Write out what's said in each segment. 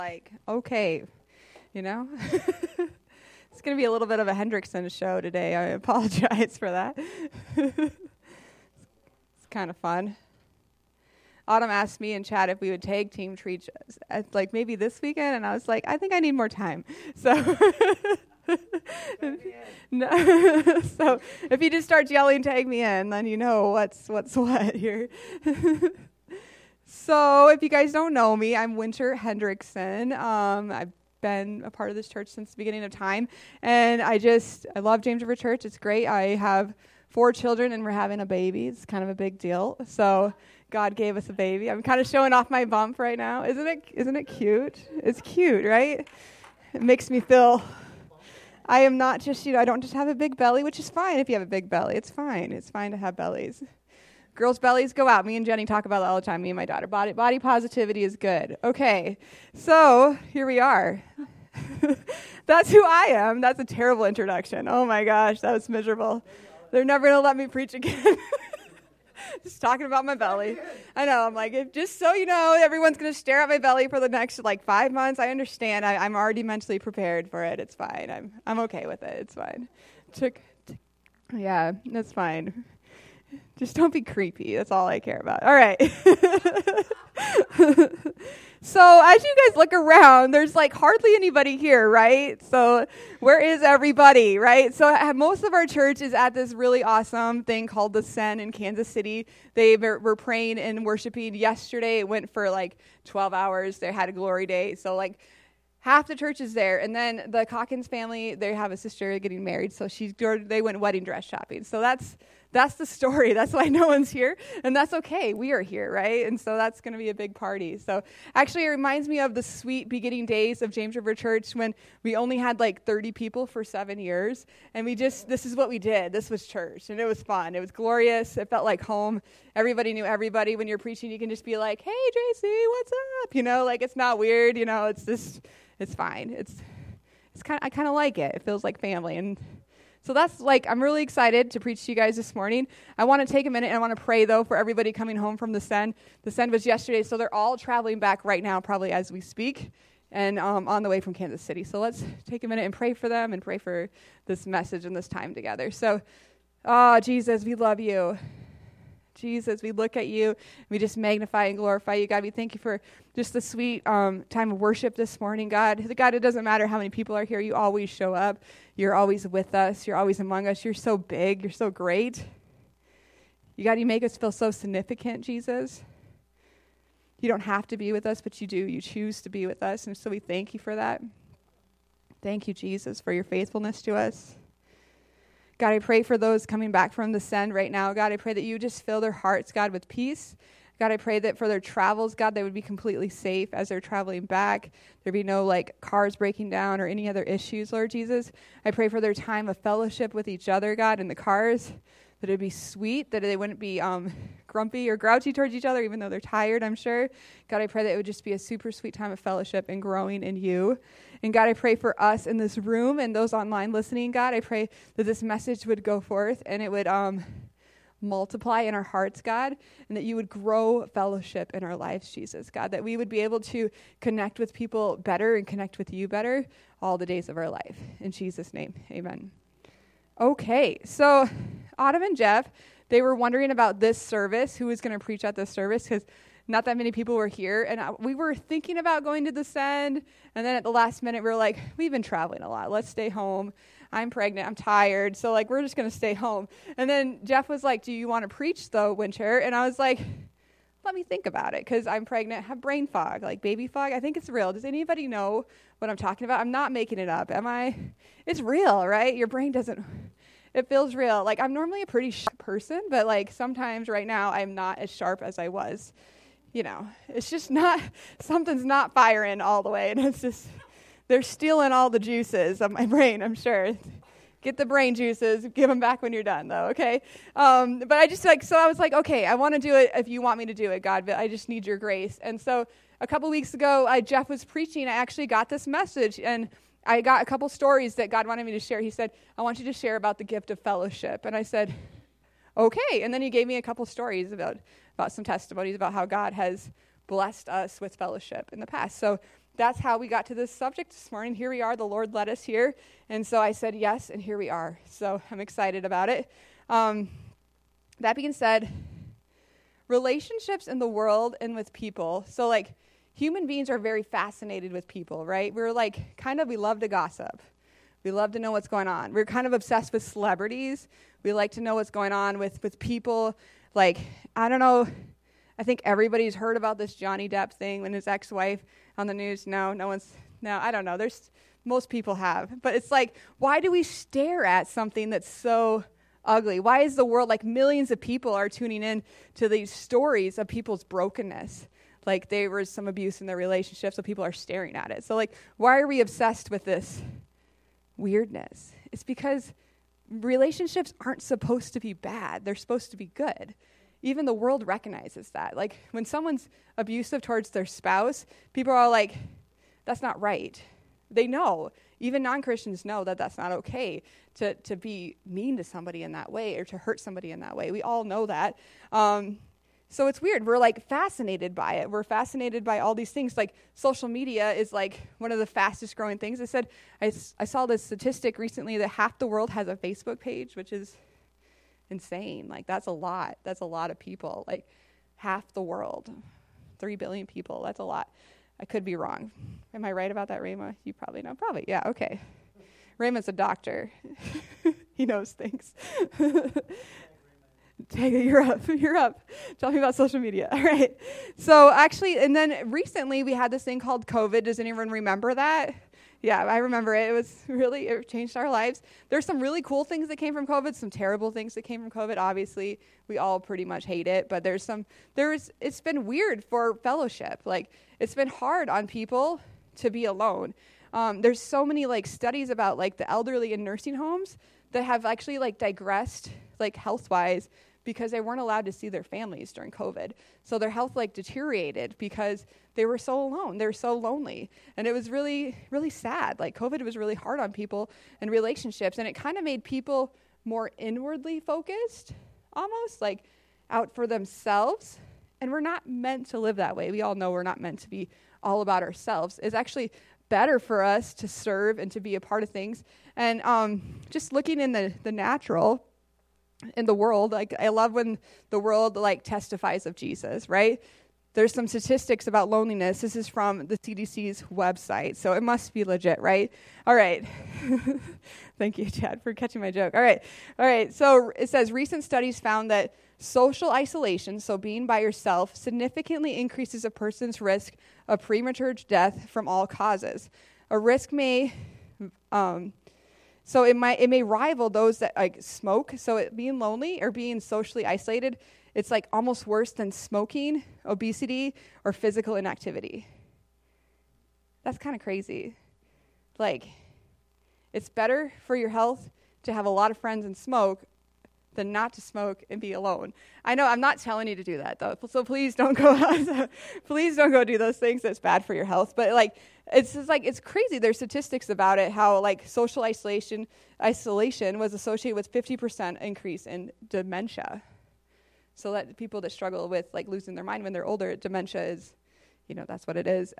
Like, okay, you know? It's going to be a little bit of a Hendrickson show today. I apologize for that. It's kind of fun. Autumn asked me in chat if we would tag team preach, like maybe this weekend, and I was like, I think I need more time. So, no. So if he just starts yelling, "Tag me in," then you know what's what here. So if you guys don't know me, I'm Winter Hendrickson. I've been a part of this church since the beginning of time, and I love James River Church. It's great. I have 4 children, and we're having a baby. It's kind of a big deal. So God gave us a baby. I'm kind of showing off my bump right now. Isn't it cute? It's cute, right? It makes me feel I am not just, I don't just have a big belly, which is fine if you have a big belly. It's fine. It's fine to have bellies. Girls' bellies go out. Me and Jenny talk about that all the time, me and my daughter. Body positivity is good. Okay, so here we are. That's who I am. That's a terrible introduction. Oh my gosh, that was miserable. They're never going to let me preach again. Just talking about my belly. I know, I'm like, just so you know, everyone's going to stare at my belly for the next 5 months. I understand. I'm already mentally prepared for it. It's fine. I'm okay with it. It's fine. Yeah, that's fine. Just don't be creepy. That's all I care about. All right. So as you guys look around, there's hardly anybody here, right? So where is everybody, right? So most of our church is at this really awesome thing called the Sen in Kansas City. They were praying and worshiping yesterday. It went for 12 hours. They had a glory day. So half the church is there. And then the Calkins family, they have a sister getting married. So they went wedding dress shopping. So that's the story. That's why no one's here. And that's okay. We are here, right? And so that's going to be a big party. So actually, it reminds me of the sweet beginning days of James River Church when we only had 30 people for 7 years. And this is what we did. This was church. And it was fun. It was glorious. It felt like home. Everybody knew everybody. When you're preaching, you can just be like, "Hey, JC, what's up?" It's not weird. It's just, it's fine. I kind of like it. It feels like family. And so that's I'm really excited to preach to you guys this morning. I want to take a minute and I want to pray, though, for everybody coming home from the Sen. The Sen was yesterday, so they're all traveling back right now, probably as we speak, and on the way from Kansas City. So let's take a minute and pray for them and pray for this message and this time together. So, Jesus, we love you. Jesus, we look at you, we just magnify and glorify you. God, we thank you for just the sweet time of worship this morning, God. God, it doesn't matter how many people are here. You always show up. You're always with us. You're always among us. You're so big. You're so great. You make us feel so significant, Jesus. You don't have to be with us, but you do. You choose to be with us, and so we thank you for that. Thank you, Jesus, for your faithfulness to us. God, I pray for those coming back from the Send right now. God, I pray that you just fill their hearts, God, with peace. God, I pray that for their travels, God, they would be completely safe as they're traveling back. There'd be no cars breaking down or any other issues, Lord Jesus. I pray for their time of fellowship with each other, God, in the cars, that it'd be sweet, that they wouldn't be grumpy or grouchy towards each other, even though they're tired, I'm sure. God, I pray that it would just be a super sweet time of fellowship and growing in you. And God, I pray for us in this room and those online listening, God. I pray that this message would go forth and it would multiply in our hearts, God, and that you would grow fellowship in our lives, Jesus, God, that we would be able to connect with people better and connect with you better all the days of our life. In Jesus' name, amen. Okay, so Autumn and Jeff, they were wondering about this service, who was going to preach at this service, because not that many people were here, and we were thinking about going to the Send, and then at the last minute, we were like, we've been traveling a lot. Let's stay home. I'm pregnant. I'm tired. So, we're just going to stay home. And then Jeff was like, do you want to preach, though, Winter? And I was like, let me think about it, because I'm pregnant, have brain fog, baby fog. I think it's real. Does anybody know what I'm talking about? I'm not making it up, am I? It's real, right? Your brain doesn't... It feels real. I'm normally a pretty sharp person, but, sometimes right now I'm not as sharp as I was. It's just not, something's not firing all the way, and it's just, they're stealing all the juices of my brain, I'm sure. Get the brain juices, give them back when you're done, though, okay? But I just, so I was like, okay, I want to do it if you want me to do it, God, but I just need your grace. And so a couple weeks ago, Jeff was preaching, I actually got this message, and I got a couple stories that God wanted me to share. He said, I want you to share about the gift of fellowship. And I said, okay. And then he gave me a couple stories about some testimonies about how God has blessed us with fellowship in the past. So that's how we got to this subject this morning. Here we are. The Lord led us here. And so I said yes, and here we are. So I'm excited about it. That being said, relationships in the world and with people. So, like, human beings are very fascinated with people, right? We're like, we love to gossip. We love to know what's going on. We're kind of obsessed with celebrities. We like to know what's going on with people. Like, I don't know. I think everybody's heard about this Johnny Depp thing when his ex-wife on the news. No, I don't know. Most people have. But it's like, why do we stare at something that's so ugly? Why is the world, like, millions of people are tuning in to these stories of people's brokenness? Like, there was some abuse in their relationship, so people are staring at it. So, like, why are we obsessed with this weirdness? It's because relationships aren't supposed to be bad. They're supposed to be good. Even the world recognizes that. Like, when someone's abusive towards their spouse, people are like, that's not right. They know. Even non-Christians know that that's not okay to be mean to somebody in that way or to hurt somebody in that way. We all know that. So it's weird. We're, like, fascinated by it. We're fascinated by all these things. Like, social media is, like, one of the fastest growing things. I saw this statistic recently that half the world has a Facebook page, which is insane. Like, that's a lot. That's a lot of people. Like, half the world. 3 billion people. That's a lot. I could be wrong. Am I right about that, Rayma? You probably know. Probably. Yeah, okay. Rayma's a doctor. He knows things. You're up. Tell me about social media. All right. So actually, and then recently we had this thing called COVID. Does anyone remember that? Yeah, I remember it. It changed our lives. There's some really cool things that came from COVID, some terrible things that came from COVID. Obviously, we all pretty much hate it, but it's been weird for fellowship. Like, it's been hard on people to be alone. There's so many, like, studies about, like, the elderly in nursing homes that have actually, like, digressed, like, health-wise, because they weren't allowed to see their families during COVID. So their health, like, deteriorated because they were so alone. They were so lonely. And it was really, really sad. Like, COVID was really hard on people and relationships, and it kind of made people more inwardly focused, almost, like, out for themselves. And we're not meant to live that way. We all know we're not meant to be all about ourselves. It's actually better for us to serve and to be a part of things. And just looking in the natural, in the world, like, I love when the world, like, testifies of Jesus, right? There's some statistics about loneliness. This is from the CDC's website, so it must be legit, right? All right. Thank you, Chad, for catching my joke. All right. So it says recent studies found that social isolation, so being by yourself, significantly increases a person's risk of premature death from all causes. A risk may So it may rival those that, like, smoke. So being lonely or being socially isolated, it's, like, almost worse than smoking, obesity, or physical inactivity. That's kind of crazy. Like, it's better for your health to have a lot of friends and smoke than not to smoke and be alone. I know I'm not telling you to do that, though. So please don't go do those things. That's bad for your health. But, like, it's just, like, it's crazy. There's statistics about it, how, like, social isolation was associated with 50% increase in dementia. So that people that struggle with, like, losing their mind when they're older, dementia is, that's what it is.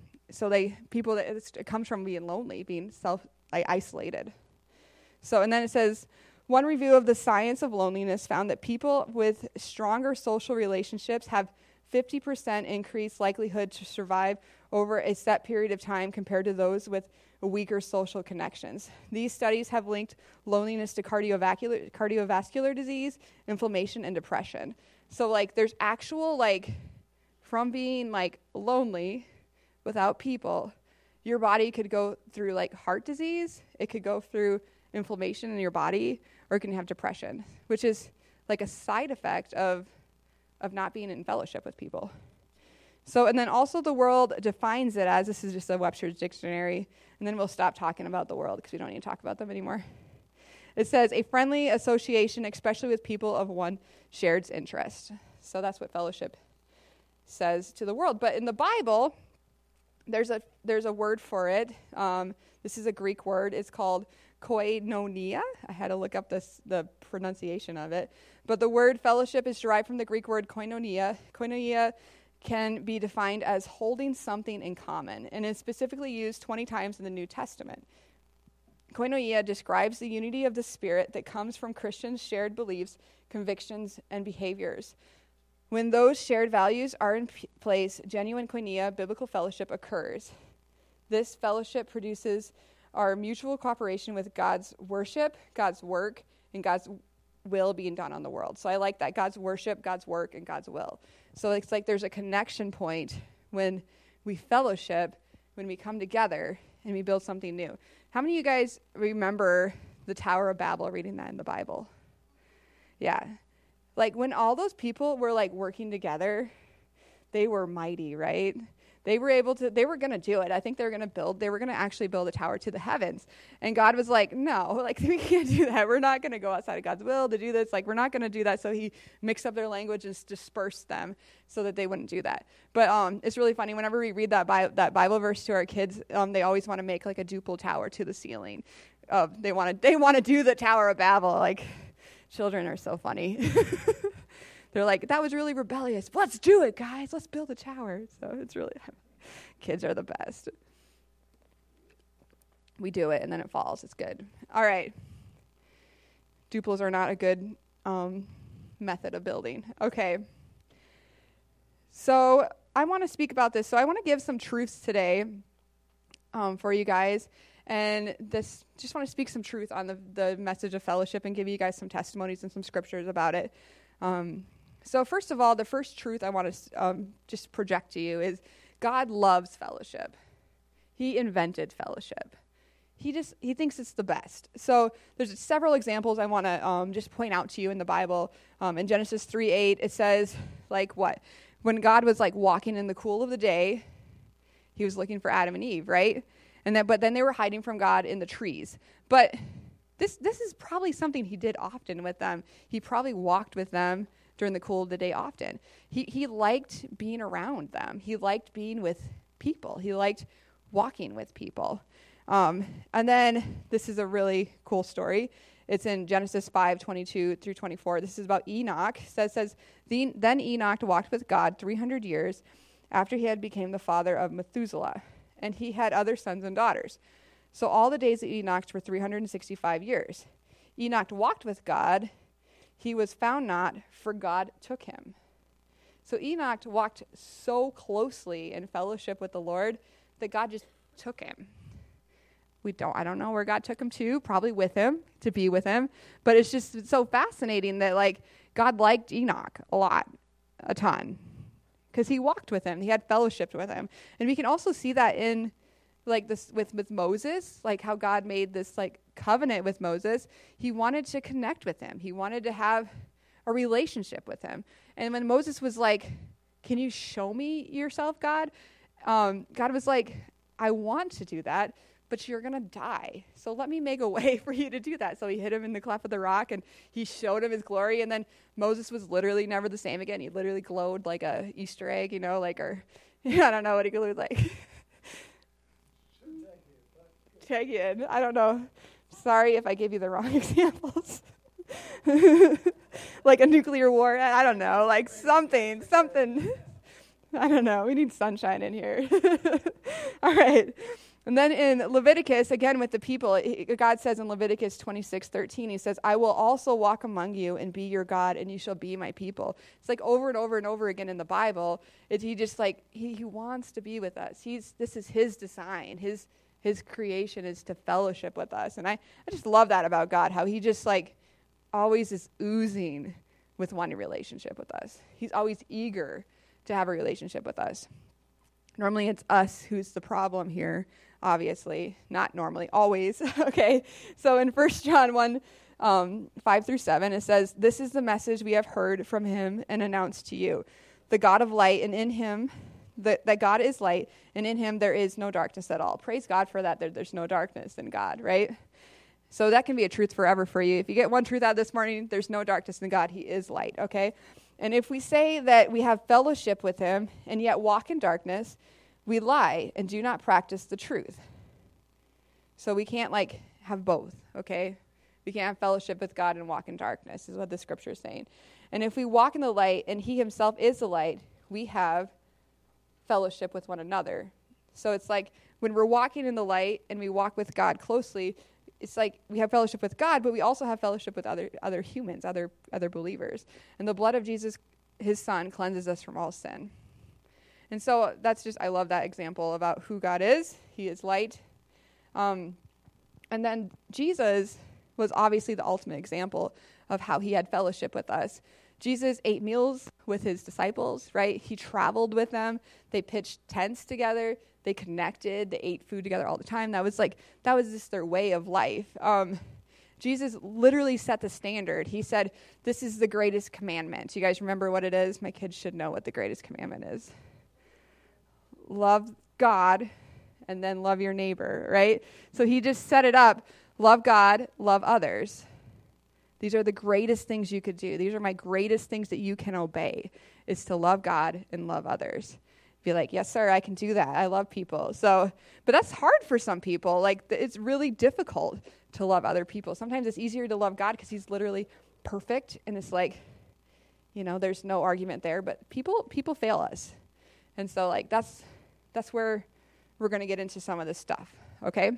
It comes from being lonely, being isolated. So, and then it says, one review of the science of loneliness found that people with stronger social relationships have 50% increased likelihood to survive over a set period of time compared to those with weaker social connections. These studies have linked loneliness to cardiovascular disease, inflammation, and depression. So, like, there's actual, like, from being, like, lonely without people, your body could go through, like, heart disease, it could go through inflammation in your body, or it can have depression, which is, like, a side effect of not being in fellowship with people. So, and then also the world defines it as, this is just a Webster's Dictionary, and then we'll stop talking about the world because we don't need to talk about them anymore. It says, a friendly association, especially with people of one shared interest. So that's what fellowship says to the world. But in the Bible, there's a word for it. This is a Greek word. It's called koinonia. I had to look up the pronunciation of it. But the word fellowship is derived from the Greek word koinonia. Koinonia can be defined as holding something in common, and is specifically used 20 times in the New Testament. Koinonia describes the unity of the Spirit that comes from Christians' shared beliefs, convictions, and behaviors. When those shared values are in place, genuine koinonia, biblical fellowship, occurs. This fellowship produces our mutual cooperation with God's worship, God's work, and God's will being done on the world. So I like that. God's worship, God's work, and God's will. So it's like there's a connection point when we fellowship, when we come together, and we build something new. How many of you guys remember the Tower of Babel, reading that in the Bible? Yeah. Like when all those people were like working together, they were mighty, right? They were going to do it. I think they were going to actually build a tower to the heavens. And God was like, no, like we can't do that. We're not going to go outside of God's will to do this. Like we're not going to do that. So he mixed up their language and dispersed them so that they wouldn't do that. But it's really funny. Whenever we read that Bible verse to our kids, they always want to make like a duple tower to the ceiling. They want to do the Tower of Babel. Like children are so funny. They're like, that was really rebellious. Let's do it, guys. Let's build a tower. So it's really, kids are the best. We do it, and then it falls. It's good. All right. Duplos are not a good method of building. Okay. So I want to speak about this. So I want to give some truths today for you guys. And just want to speak some truth on the message of fellowship and give you guys some testimonies and some scriptures about it. So first of all, the first truth I want to just project to you is God loves fellowship. He invented fellowship. He thinks it's the best. So there's several examples I want to just point out to you in the Bible. In Genesis 3:8, it says like what? When God was like walking in the cool of the day, he was looking for Adam and Eve, right? But then they were hiding from God in the trees. But this is probably something he did often with them. He probably walked with them during the cool of the day often. He liked being around them. He liked being with people. He liked walking with people. And then this is a really cool story. It's in Genesis 5:22 through 24. This is about Enoch. It says, then Enoch walked with God 300 years after he had become the father of Methuselah, and he had other sons and daughters. So all the days of Enoch were 365 years. Enoch walked with God. He was found not, for God took him. So Enoch walked so closely in fellowship with the Lord that God just took him. I don't know where God took him to, probably with him, to be with him. But it's so fascinating that like God liked Enoch a ton, because he walked with him. He had fellowship with him. And we can also see that in like this with Moses, like how God made this like covenant with Moses. He wanted to connect with him. He wanted to have a relationship with him. And when Moses was like, can you show me yourself, God? God was like, I want to do that, but you're going to die. So let me make a way for you to do that. So he hit him in the cleft of the rock, and he showed him his glory. And then Moses was literally never the same again. He literally glowed like a Easter egg, I don't know what he glowed like. Tag in. I don't know. Sorry if I gave you the wrong examples. Like a nuclear war. I don't know. Like something. I don't know. We need sunshine in here. All right. And then in Leviticus, again with the people, God says in Leviticus 26:13, he says, I will also walk among you and be your God, and you shall be my people. It's like over and over and over again in the Bible. He wants to be with us. This is his design. His creation is to fellowship with us. And I just love that about God, how he just like always is oozing with wanting a relationship with us. He's always eager to have a relationship with us. Normally it's us who's the problem here, obviously. Not normally, always. Okay, so in 1 John 1, 5 through 7, it says, this is the message we have heard from him and announced to you. The God of light, and in him, that God is light, and in him there is no darkness at all. Praise God for that. There's no darkness in God, right? So that can be a truth forever for you. If you get one truth out this morning, there's no darkness in God. He is light, okay? And if we say that we have fellowship with him and yet walk in darkness, we lie and do not practice the truth. So we can't like have both, okay? We can't have fellowship with God and walk in darkness, is what the scripture is saying. And if we walk in the light and he himself is the light, we have fellowship with one another. So it's like when we're walking in the light and we walk with God closely, it's like we have fellowship with God, but we also have fellowship with other humans, other believers. And the blood of Jesus, his son, cleanses us from all sin. And so I love that example about who God is. He is light. And then Jesus was obviously the ultimate example of how he had fellowship with us. Jesus ate meals with his disciples, right? He traveled with them. They pitched tents together. They connected. They ate food together all the time. That was just their way of life. Jesus literally set the standard. He said, this is the greatest commandment. You guys remember what it is? My kids should know what the greatest commandment is. Love God and then love your neighbor, right? So he just set it up. Love God, love others. These are the greatest things you could do. These are my greatest things that you can obey, is to love God and love others. Be like, yes, sir, I can do that. I love people. But that's hard for some people. Like, it's really difficult to love other people. Sometimes it's easier to love God because he's literally perfect, and it's like, there's no argument there. But people fail us. And so, like, that's where we're going to get into some of this stuff, okay?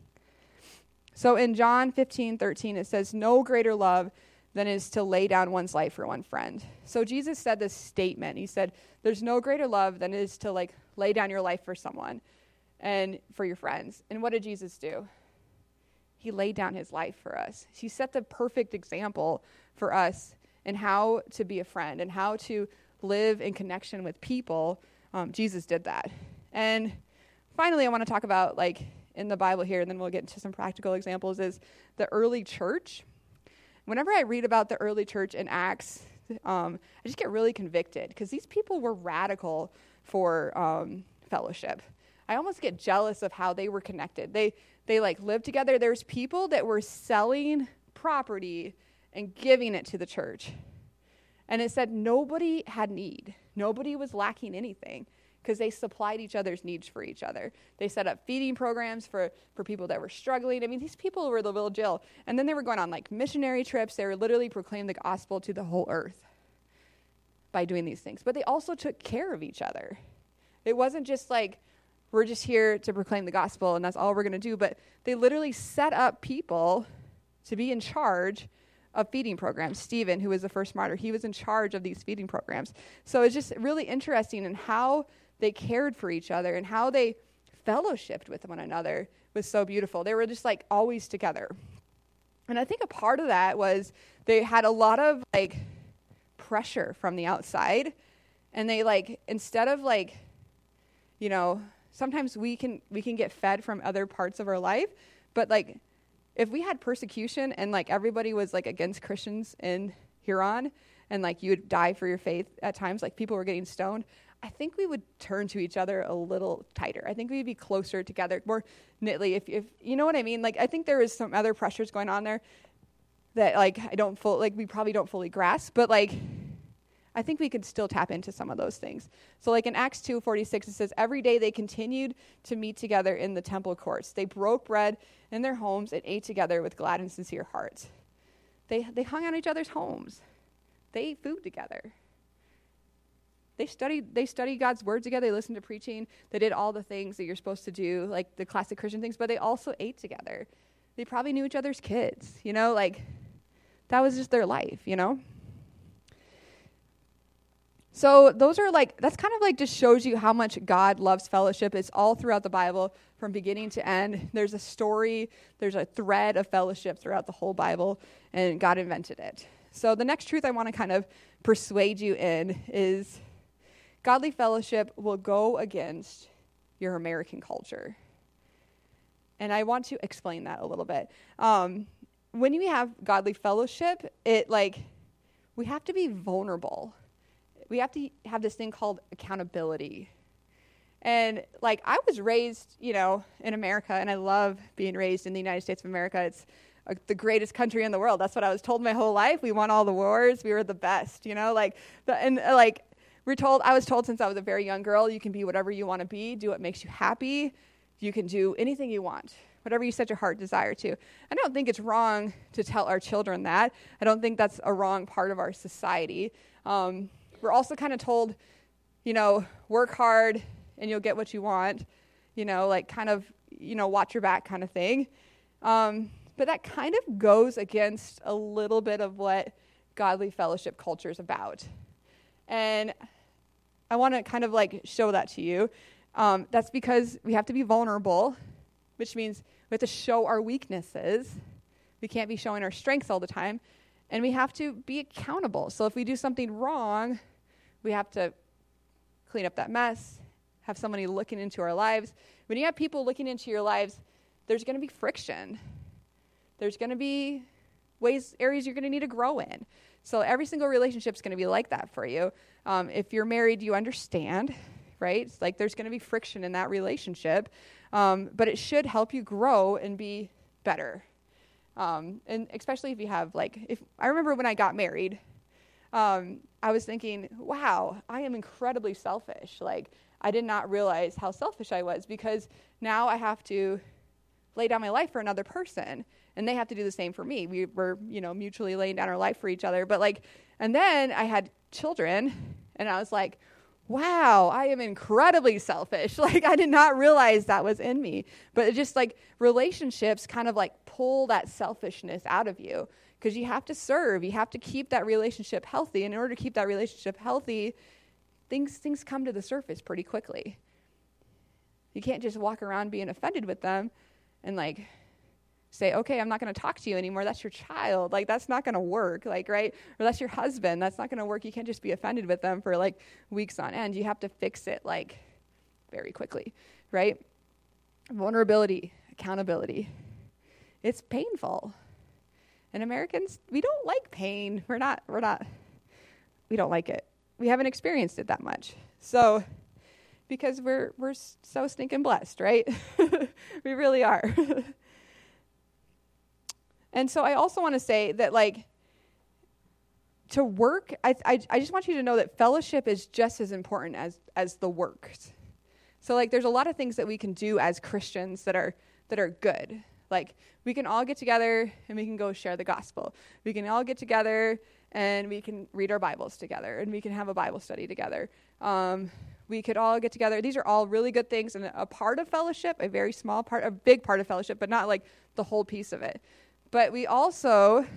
So in John 15:13, it says, no greater love than is to lay down one's life for one friend. So Jesus said this statement. He said, there's no greater love than it is to, like, lay down your life for someone and for your friends. And what did Jesus do? He laid down his life for us. He set the perfect example for us in how to be a friend and how to live in connection with people. Jesus did that. And finally, I want to talk about, like, in the Bible here, and then we'll get into some practical examples, is the early church. Whenever I read about the early church in Acts, I just get really convicted because these people were radical for fellowship. I almost get jealous of how they were connected. They like lived together. There's people that were selling property and giving it to the church. And it said nobody had need. Nobody was lacking anything, because they supplied each other's needs for each other. They set up feeding programs for people that were struggling. I mean, these people were the real deal. And then they were going on, like, missionary trips. They were literally proclaiming the gospel to the whole earth by doing these things. But they also took care of each other. It wasn't just like, we're just here to proclaim the gospel and that's all we're going to do. But they literally set up people to be in charge of feeding programs. Stephen, who was the first martyr, he was in charge of these feeding programs. So it's just really interesting in how they cared for each other and how they fellowshipped with one another was so beautiful. They were just, like, always together. And I think a part of that was they had a lot of, like, pressure from the outside. And they, like, instead of, like, sometimes we can get fed from other parts of our life. But, like, if we had persecution and, like, everybody was, like, against Christians in Huron and, like, you would die for your faith at times, like, people were getting stoned, I think we would turn to each other a little tighter. I think we'd be closer together, more knitly, if you know what I mean. Like, I think there is some other pressures going on there that, like, we probably don't fully grasp, but, like, I think we could still tap into some of those things. So, like, in Acts 2:46, it says, every day they continued to meet together in the temple courts. They broke bread in their homes and ate together with glad and sincere hearts. They hung out in each other's homes. They ate food together. They studied God's word together. They listened to preaching. They did all the things that you're supposed to do, like the classic Christian things, but they also ate together. They probably knew each other's kids, like that was just their life, So those are that's kind of like just shows you how much God loves fellowship. It's all throughout the Bible from beginning to end. There's a story, there's a thread of fellowship throughout the whole Bible, and God invented it. So the next truth I want to kind of persuade you in is godly fellowship will go against your American culture. And I want to explain that a little bit. When we have godly fellowship, we have to be vulnerable. We have to have this thing called accountability. And I was raised, in America, and I love being raised in the United States of America. It's the greatest country in the world. That's what I was told my whole life. We won all the wars. We were the best, I was told since I was a very young girl, you can be whatever you want to be, do what makes you happy. You can do anything you want, whatever you set your heart desire to. I don't think it's wrong to tell our children that. I don't think that's a wrong part of our society. We're also kind of told, work hard and you'll get what you want, like kind of, watch your back kind of thing. But that kind of goes against a little bit of what godly fellowship culture is about. And I want to kind of like show that to you. That's because we have to be vulnerable, which means we have to show our weaknesses. We can't be showing our strengths all the time. And we have to be accountable. So if we do something wrong, we have to clean up that mess, have somebody looking into our lives. When you have people looking into your lives, there's going to be friction. There's going to be areas you're going to need to grow in. So every single relationship is going to be like that for you. If you're married, you understand, right? It's like there's going to be friction in that relationship, but it should help you grow and be better. And especially if you have if I remember when I got married, I was thinking, wow, I am incredibly selfish. I did not realize how selfish I was, because now I have to lay down my life for another person, and they have to do the same for me. We were, mutually laying down our life for each other. But and then I had children, and I was like, wow, I am incredibly selfish. I did not realize that was in me. But it just relationships kind of pull that selfishness out of you, because you have to serve. You have to keep that relationship healthy. And in order to keep that relationship healthy, things come to the surface pretty quickly. You can't just walk around being offended with them and say, okay, I'm not going to talk to you anymore. That's your child. That's not going to work, right? Or that's your husband. That's not going to work. You can't just be offended with them for weeks on end. You have to fix it very quickly, right? Vulnerability, accountability. It's painful. And Americans, we don't like pain. We don't like it. We haven't experienced it that much. So, because we're so stinking blessed, right? We really are. And so I also want to say that to work, I just want you to know that fellowship is just as important as the work. So there's a lot of things that we can do as Christians that are good. We can all get together and we can go share the gospel. We can all get together and we can read our Bibles together, and we can have a Bible study together. We could all get together. These are all really good things, and a part of fellowship, a very small part, a big part of fellowship, but not the whole piece of it. But there's also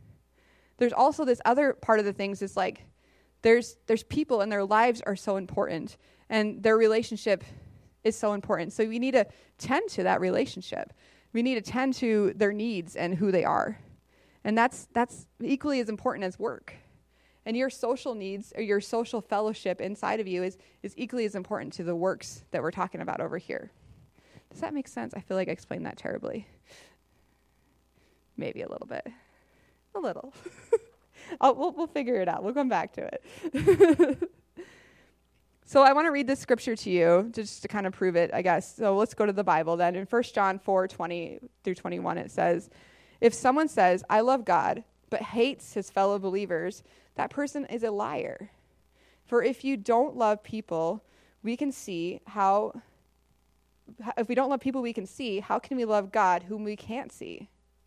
this other part of the things is there's people, and their lives are so important, and their relationship is so important. So we need to tend to that relationship. We need to tend to their needs and who they are. And that's equally as important as work. And your social needs, or your social fellowship inside of you is equally as important to the works that we're talking about over here. Does that make sense? I feel like I explained that terribly. Maybe a little bit. A little. We'll figure it out. We'll come back to it. So I want to read this scripture to you just to kind of prove it, I guess. So let's go to the Bible then. In 1 John 4:20-21, it says, if someone says, I love God, but hates his fellow believers, that person is a liar. For if you don't love people, we can see how, if we don't love people we can see, how can we love God whom we can't see?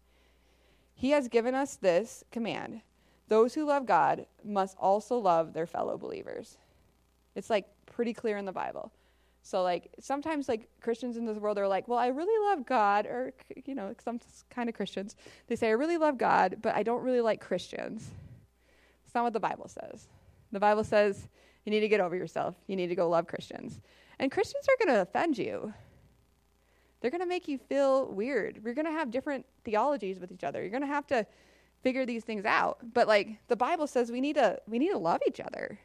He has given us this command. Those who love God must also love their fellow believers. It's pretty clear in the Bible. So sometimes Christians in this world are well, I really love God, or some kind of Christians, they say I really love God, but I don't really like Christians. It's not what the Bible says. The Bible says you need to get over yourself. You need to go love Christians. And Christians are going to offend you. They're going to make you feel weird. We're going to have different theologies with each other. You're going to have to figure these things out. But the Bible says we need to love each other.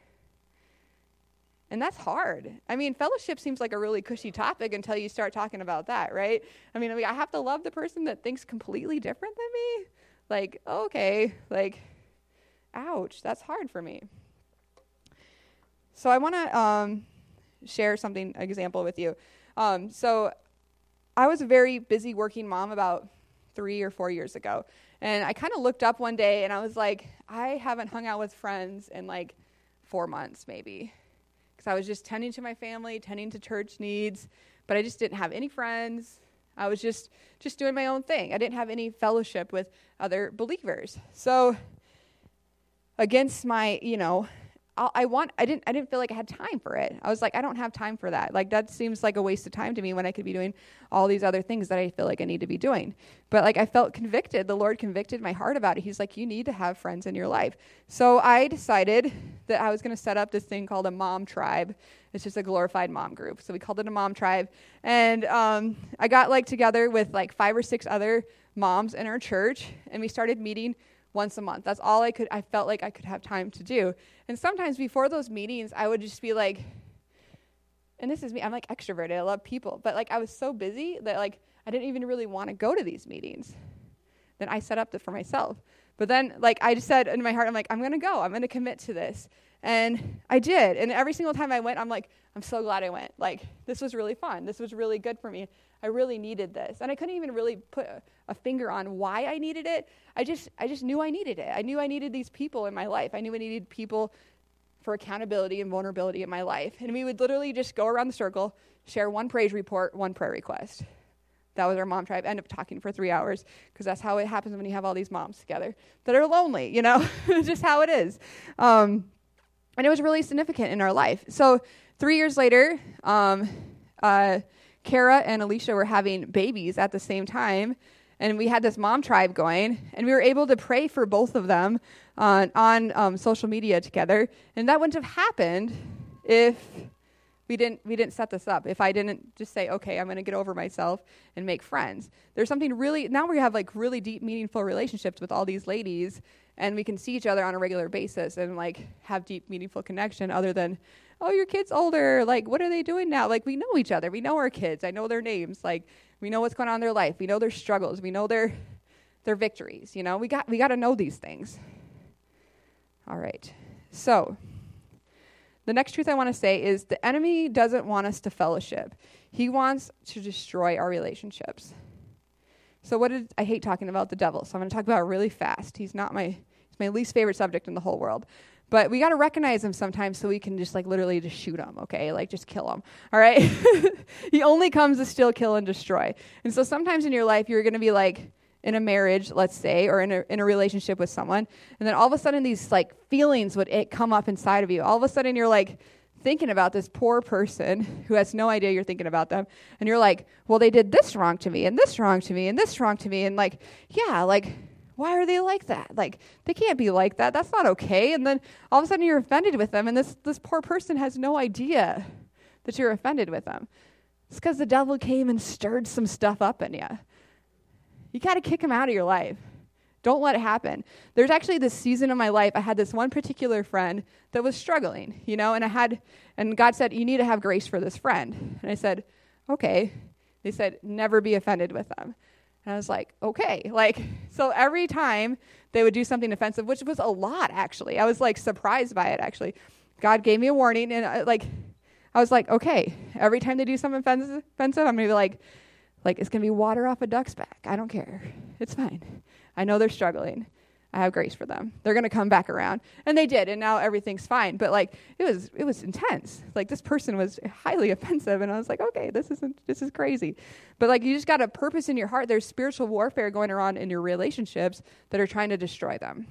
And that's hard. I mean, fellowship seems like a really cushy topic until you start talking about that, right? I mean, I have to love the person that thinks completely different than me? Okay, ouch, that's hard for me. So I want to share an example with you. So I was a very busy working mom about 3 or 4 years ago. And I kind of looked up one day and I was like, I haven't hung out with friends in 4 months maybe. Because I was just tending to my family, tending to church needs, but I just didn't have any friends. I was just doing my own thing. I didn't have any fellowship with other believers. So against my, I didn't feel like I had time for it. I was like, I don't have time for that. Like, that seems like a waste of time to me when I could be doing all these other things that I feel like I need to be doing. But like, I felt convicted. The Lord convicted my heart about it. He's like, you need to have friends in your life. So I decided that I was going to set up this thing called a mom tribe. It's just a glorified mom group. So we called it a mom tribe. And I got like together with like 5 or 6 other moms in our church, and we started meeting once a month. That's all I felt like I could have time to do. And sometimes before those meetings, I would just be like, and this is me, I'm like extroverted, I love people, but like I was so busy that like I didn't even really want to go to these meetings. Then I set up for myself. But then like I just said in my heart, I'm like, I'm going to go. I'm going to commit to this. And I did. And every single time I went, I'm like, I'm so glad I went. Like, this was really fun. This was really good for me. I really needed this. And I couldn't even really put a finger on why I needed it. I just knew I needed it. I knew I needed these people in my life. I knew I needed people for accountability and vulnerability in my life. And we would literally just go around the circle, share one praise report, one prayer request. That was our mom tribe. End up talking for 3 hours, because that's how it happens when you have all these moms together that are lonely, you know? It's just how it is. And it was really significant in our life. So 3 years later, Kara and Alicia were having babies at the same time, and we had this mom tribe going, and we were able to pray for both of them on social media together. And that wouldn't have happened if we didn't set this up. If I didn't just say, okay, I'm going to get over myself and make friends. There's something really, now we have like really deep, meaningful relationships with all these ladies, and we can see each other on a regular basis and like have deep, meaningful connection other than, oh, your kid's older. Like, what are they doing now? Like, we know each other. We know our kids. I know their names. Like, we know what's going on in their life. We know their struggles. We know their victories. You know, we got to know these things. All right. So the next truth I want to say is the enemy doesn't want us to fellowship. He wants to destroy our relationships. So I hate talking about the devil, so I'm going to talk about it really fast. He's my least favorite subject in the whole world. But we got to recognize him sometimes so we can just like literally just shoot him, okay? Like just kill him, all right? He only comes to steal, kill, and destroy. And so sometimes in your life, you're going to be like in a marriage, let's say, or in a relationship with someone, and then all of a sudden these like feelings would come up inside of you. All of a sudden you're like thinking about this poor person who has no idea you're thinking about them, and you're like, well, they did this wrong to me, and this wrong to me, and this wrong to me, and like, yeah, like, why are they like that? Like, they can't be like that. That's not okay. And then all of a sudden you're offended with them, and this poor person has no idea that you're offended with them. It's because the devil came and stirred some stuff up in you. You got to kick him out of your life. Don't let it happen. There's actually this season of my life, I had this one particular friend that was struggling, you know, and God said, you need to have grace for this friend. And I said, okay. They said, never be offended with them. And I was like, okay. Like, so every time they would do something offensive, which was a lot, actually. I was like surprised by it, actually. God gave me a warning, and I was like, okay, every time they do something offensive, I'm going to be like, it's going to be water off a duck's back. I don't care. It's fine. I know they're struggling. I have grace for them. They're going to come back around. And they did, and now everything's fine. But like, it was intense. Like, this person was highly offensive, and I was like, okay, this is crazy. But like, you just got a purpose in your heart. There's spiritual warfare going around in your relationships that are trying to destroy them.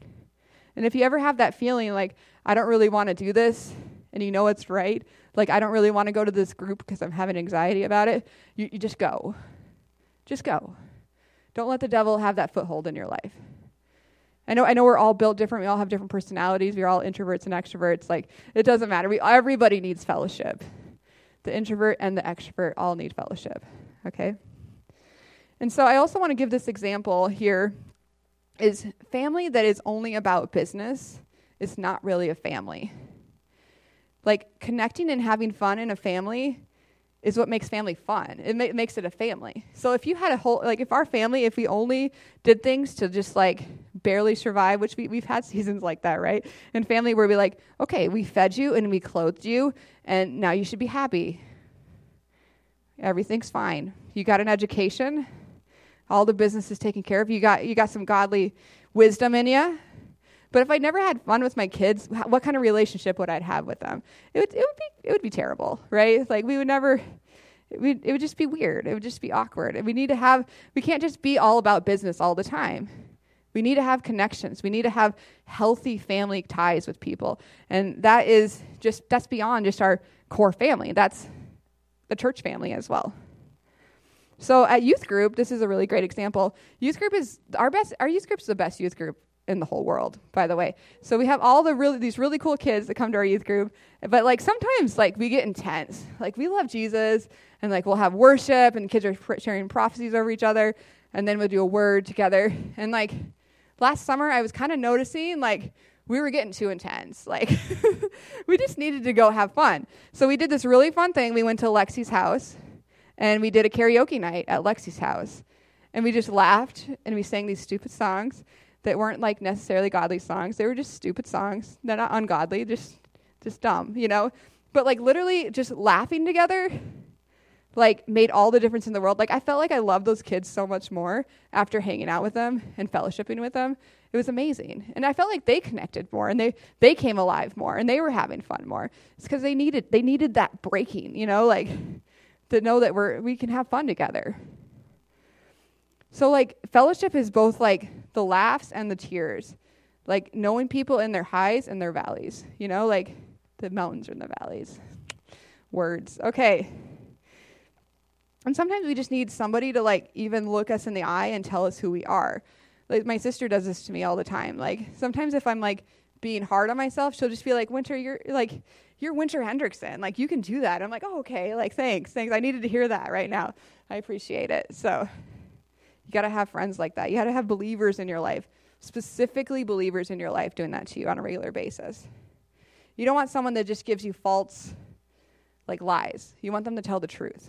And if you ever have that feeling like, I don't really want to do this, and you know it's right, like, I don't really want to go to this group because I'm having anxiety about it, you just go. Just go. Don't let the devil have that foothold in your life. I know we're all built different. We all have different personalities. We're all introverts and extroverts. Like, it doesn't matter. Everybody needs fellowship. The introvert and the extrovert all need fellowship, okay? And so I also want to give this example here is family that is only about business is not really a family. Like, connecting and having fun in a family is what makes family fun. It makes it a family. So if you had if we only did things to just like barely survive, which we've had seasons like that, right? In family where we like, okay, we fed you and we clothed you, and now you should be happy. Everything's fine. You got an education. All the business is taken care of. You got some godly wisdom in you. But if I never had fun with my kids, what kind of relationship would I have with them? It would be terrible, right? Like, it would just be weird. It would just be awkward. And we can't just be all about business all the time. We need to have connections. We need to have healthy family ties with people. And that's beyond just our core family. That's the church family as well. So at youth group, this is a really great example. Youth group is our youth group is the best youth group in the whole world, by the way. So we have all these really cool kids that come to our youth group, but like sometimes like we get intense. Like we love Jesus, and like we'll have worship, and kids are sharing prophecies over each other, and then we'll do a word together. And like last summer, I was kind of noticing like we were getting too intense. Like we just needed to go have fun. So we did this really fun thing. We went to Lexi's house, and we did a karaoke night at Lexi's house, and we just laughed, and we sang these stupid songs that weren't like necessarily godly songs. They were just stupid songs. They're not ungodly, just dumb, you know? But like literally just laughing together like made all the difference in the world. Like I felt like I loved those kids so much more after hanging out with them and fellowshipping with them. It was amazing. And I felt like they connected more, and they came alive more, and they were having fun more. It's because they needed that breaking, you know, like to know that we can have fun together. So like fellowship is both like the laughs and the tears, like knowing people in their highs and their valleys, you know, like the mountains and the valleys. Words. Okay. And sometimes we just need somebody to like even look us in the eye and tell us who we are. Like my sister does this to me all the time. Like sometimes if I'm like being hard on myself, she'll just be like, Winter, you're Winter Hendrickson. Like you can do that. I'm like, oh, okay. Like thanks. I needed to hear that right now. I appreciate it. So you got to have friends like that. You got to have believers in your life, specifically believers in your life doing that to you on a regular basis. You don't want someone that just gives you false, like lies. You want them to tell the truth.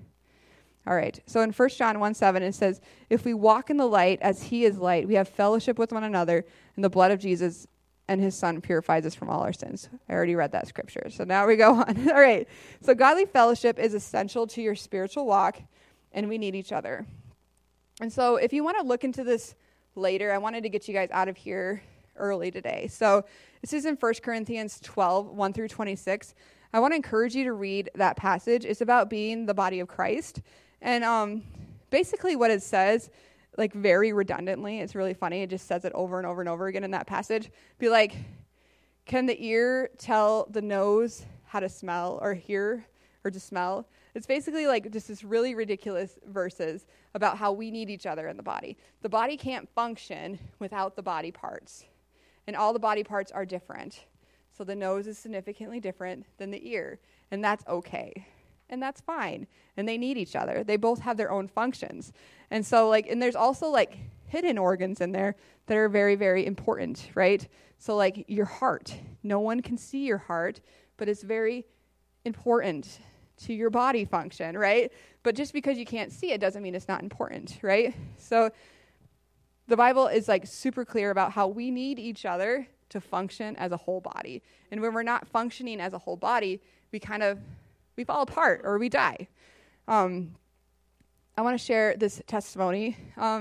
All right. So in 1 John 1:7, it says, if we walk in the light as he is light, we have fellowship with one another, and the blood of Jesus and his son purifies us from all our sins. I already read that scripture. So now we go on. All right. So godly fellowship is essential to your spiritual walk, and we need each other. And so if you want to look into this later, I wanted to get you guys out of here early today. So this is in 1 Corinthians 12, 1 through 26. I want to encourage you to read that passage. It's about being the body of Christ. And basically what it says, like very redundantly, it's really funny. It just says it over and over and over again in that passage. Be like, can the ear tell the nose how to smell or hear or to smell? It's basically like just this really ridiculous verses about how we need each other in the body. The body can't function without the body parts. And all the body parts are different. So the nose is significantly different than the ear. And that's okay. And that's fine. And they need each other. They both have their own functions. And so like, and there's also like hidden organs in there that are very, very important, right? So like your heart. No one can see your heart, but it's very important to your body function, right? But just because you can't see it doesn't mean it's not important, right? So the Bible is like super clear about how we need each other to function as a whole body. And when we're not functioning as a whole body, we fall apart or we die. I want to share this testimony.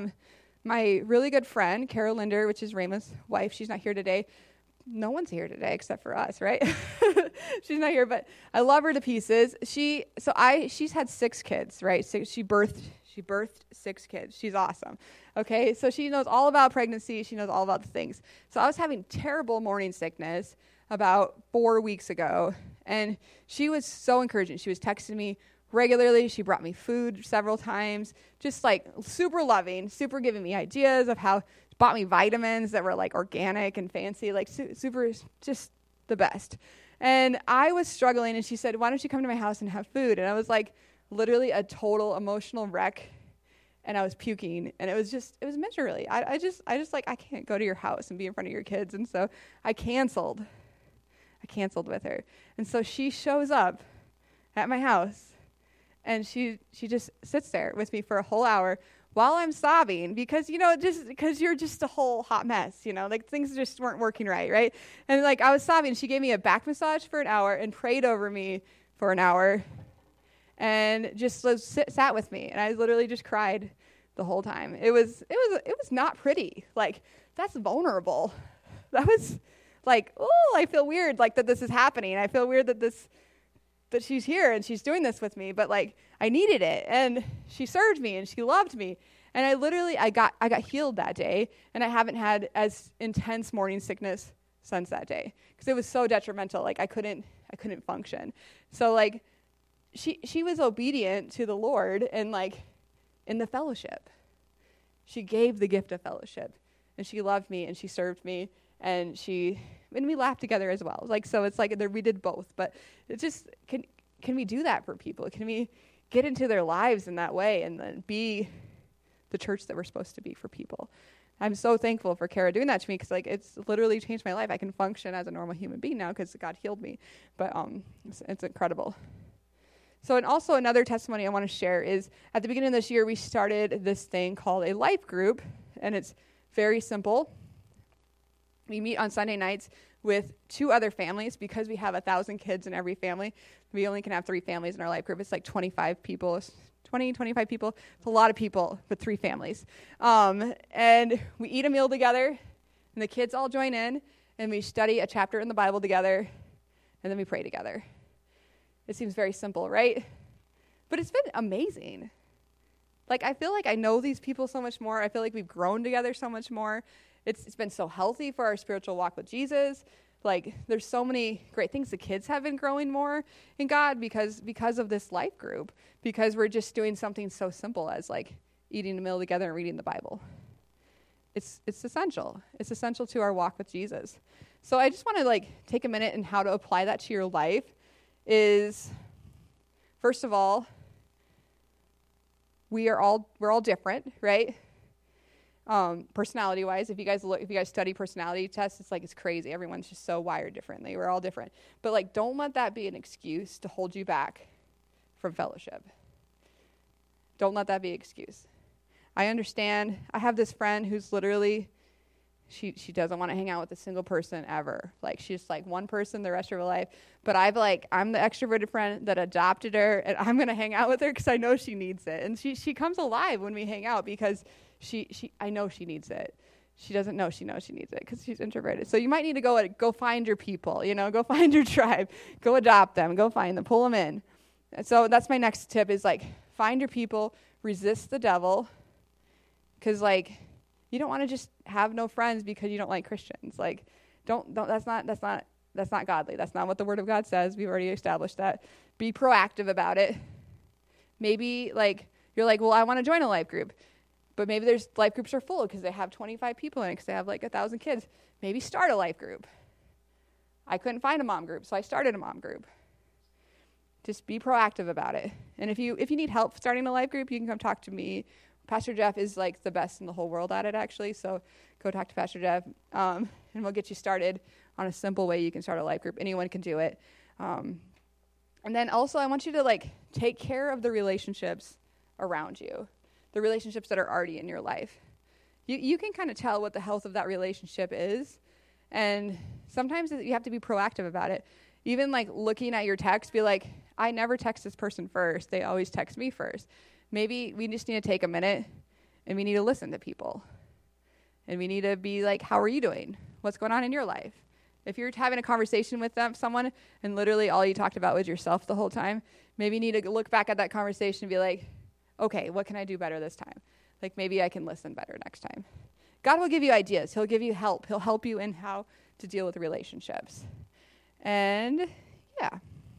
My really good friend, Carol Linder, which is Rama's wife, she's not here today. No one's here today except for us, right? She's not here, but I love her to pieces. She's had 6 kids, right? So she birthed 6 kids. She's awesome. Okay, so she knows all about pregnancy. She knows all about the things. So I was having terrible morning sickness about 4 weeks ago, and she was so encouraging. She was texting me regularly. She brought me food several times, just like super loving, super giving me ideas of how, bought me vitamins that were like organic and fancy, like super, just the best. And I was struggling, and she said, why don't you come to my house and have food? And I was like literally a total emotional wreck, and I was puking, and it was miserably. I just like, I can't go to your house and be in front of your kids. And so I canceled with her. And so she shows up at my house, and she just sits there with me for a whole hour while I'm sobbing because you're just a whole hot mess, like things just weren't working right? And like I was sobbing. She gave me a back massage for an hour and prayed over me for an hour and just sat with me. And I literally just cried the whole time. It was not pretty. Like, that's vulnerable. That was like, oh, I feel weird like that this is happening. I feel weird that she's here and she's doing this with me, but like I needed it. And she served me and she loved me. And I got healed that day, and I haven't had as intense morning sickness since that day because it was so detrimental. Like I couldn't function. So like she was obedient to the Lord and like in the fellowship. She gave the gift of fellowship, and she loved me and she served me, and we laughed together as well. Like so it's like we did both, but it just can we do that for people? Can we get into their lives in that way and then be the church that we're supposed to be for people? I'm so thankful for Kara doing that to me because like it's literally changed my life. I can function as a normal human being now because God healed me. But it's incredible. So, and also another testimony I want to share is at the beginning of this year, we started this thing called a life group, and it's very simple. We meet on Sunday nights with 2 other families because we have 1,000 kids in every family. We only can have 3 families in our life group. It's like 25 people. 25 people. It's a lot of people with 3 families. And we eat a meal together, and the kids all join in, and we study a chapter in the Bible together, and then we pray together. It seems very simple, right? But it's been amazing. Like, I feel like I know these people so much more. I feel like we've grown together so much more. It's been so healthy for our spiritual walk with Jesus. Like, there's so many great things. The kids have been growing more in God because of this life group, because we're just doing something so simple as, like, eating a meal together and reading the Bible. It's essential. It's essential to our walk with Jesus. So I just want to, like, take a minute and how to apply that to your life is, first of all, we're all different, right? Personality-wise, if you guys study personality tests, it's crazy. Everyone's just so wired differently. We're all different. But like, don't let that be an excuse to hold you back from fellowship. Don't let that be an excuse. I understand. I have this friend who's literally, she doesn't want to hang out with a single person ever. Like, she's like one person the rest of her life. But I'm the extroverted friend that adopted her, and I'm going to hang out with her because I know she needs it. And she comes alive when we hang out because I know she needs it. She doesn't know she knows she needs it because she's introverted. So you might need to go find your people, go find your tribe, go adopt them, go find them, pull them in. And so that's my next tip is like, find your people, resist the devil, because like, you don't want to just have no friends because you don't like Christians. Like, don't, that's not godly. That's not what the Word of God says. We've already established that. Be proactive about it. Maybe like, you're like, well, I want to join a life group. But maybe there's life groups are full because they have 25 people in it because they have like 1,000 kids. Maybe start a life group. I couldn't find a mom group, so I started a mom group. Just be proactive about it. And if you need help starting a life group, you can come talk to me. Pastor Jeff is like the best in the whole world at it, actually. So go talk to Pastor Jeff, and we'll get you started on a simple way you can start a life group. Anyone can do it. And then also, I want you to like take care of the relationships around you. The relationships that are already in your life. You can kind of tell what the health of that relationship is, and sometimes you have to be proactive about it. Even like looking at your text, be like, I never text this person first. They always text me first. Maybe we just need to take a minute, and we need to listen to people. And we need to be like, how are you doing? What's going on in your life? If you're having a conversation with someone, and literally all you talked about was yourself the whole time, maybe you need to look back at that conversation and be like, okay, what can I do better this time? Like, maybe I can listen better next time. God will give you ideas. He'll give you help. He'll help you in how to deal with relationships. And, yeah.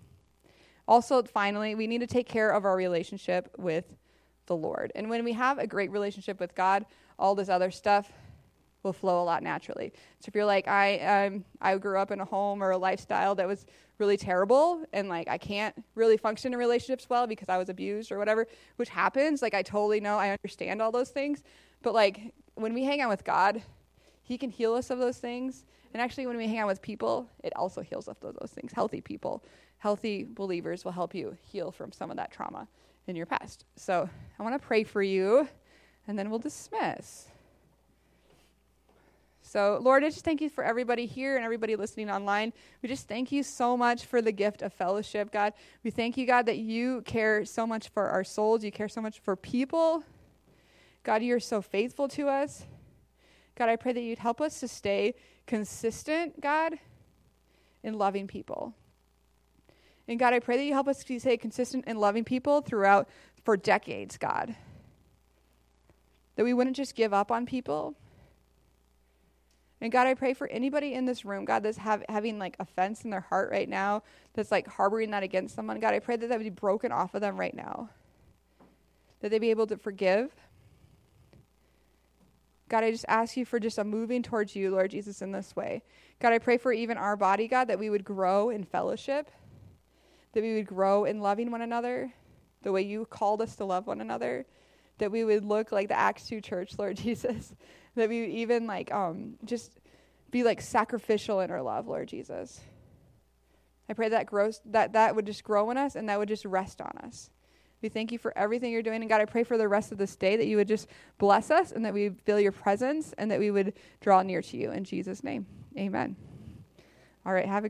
Also, finally, we need to take care of our relationship with the Lord. And when we have a great relationship with God, all this other stuff will flow a lot naturally. So if you're like, I grew up in a home or a lifestyle that was really terrible, and like I can't really function in relationships well because I was abused or whatever, which happens, like I totally know, I understand all those things, but like when we hang out with God, He can heal us of those things. And actually when we hang out with people, it also heals us of those things. Healthy people, healthy believers will help you heal from some of that trauma in your past. So I want to pray for you, and then we'll dismiss. So, Lord, I just thank you for everybody here and everybody listening online. We just thank you so much for the gift of fellowship, God. We thank you, God, that you care so much for our souls. You care so much for people. God, you're so faithful to us. God, I pray that you'd help us to stay consistent, God, in loving people. And God, I pray that you help us to stay consistent in loving people for decades, God. that we wouldn't just give up on people. And God, I pray for anybody in this room, God, that's having like offense in their heart right now, that's like harboring that against someone. God, I pray that would be broken off of them right now, that they be able to forgive. God, I just ask you for just a moving towards you, Lord Jesus, in this way. God, I pray for even our body, God, that we would grow in fellowship, that we would grow in loving one another the way you called us to love one another, that we would look like the Acts 2 church, Lord Jesus, that we would even like just be like sacrificial in our love, Lord Jesus. I pray that would just grow in us and that would just rest on us. We thank you for everything you're doing. And God, I pray for the rest of this day that you would just bless us and that we feel your presence and that we would draw near to you. In Jesus' name, amen. All right, have a